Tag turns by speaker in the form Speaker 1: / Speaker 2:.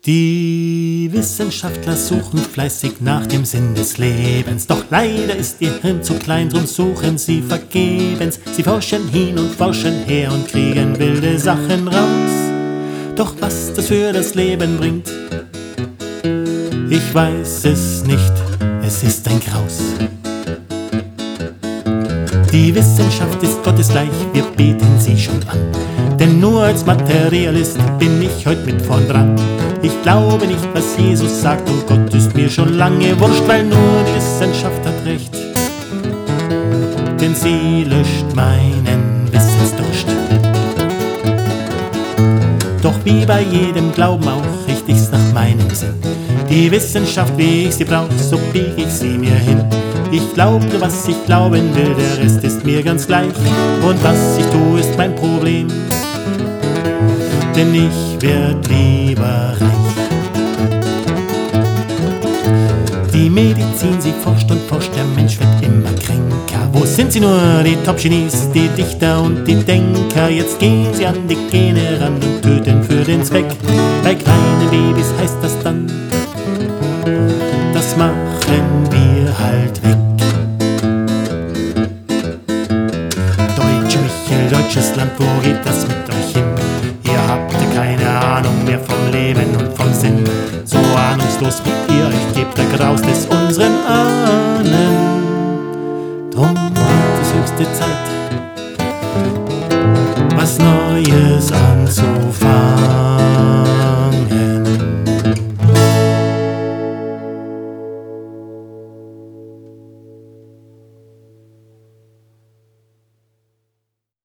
Speaker 1: Die Wissenschaftler suchen fleißig nach dem Sinn des Lebens, doch leider ist ihr Hirn zu klein, drum suchen sie vergebens. Sie forschen hin und forschen her und kriegen wilde Sachen raus, doch was das für das Leben bringt, ich weiß es nicht, es ist ein Graus. Die Wissenschaft ist gottesgleich, wir beten sie schon an, denn nur als Materialist bin ich heut mit vorn dran. Ich glaube nicht, was Jesus sagt, und Gott ist mir schon lange wurscht, weil nur die Wissenschaft hat recht, denn sie löscht meinen Wissensdurst. Doch wie bei jedem Glauben auch richt ich's nach meinem Sinn. Die Wissenschaft, wie ich sie brauch, so bieg ich sie mir hin. Ich glaub nur, was ich glauben will, der Rest ist mir ganz gleich. Und was ich tue, ist mein Problem, denn ich werd lieber reich. Die Medizin, sie forscht und forscht, der Mensch wird immer kränker. Wo sind sie nur, die Top-Genies, die Dichter und die Denker? Jetzt gehen sie an die Gene ran und töten für den Zweck. Bei kleinen Babys heißt das dann, das machen wir halt weg. Deutsche Michel, deutsches Land, wo geht das mit euch hin? Ihr habt keine Ahnung mehr vom Leben und vom Sinn. So ahnungslos wie ihr euch gebt, da graust es unseren Ahnen. Drum wird es höchste Zeit, was Neues anzufangen.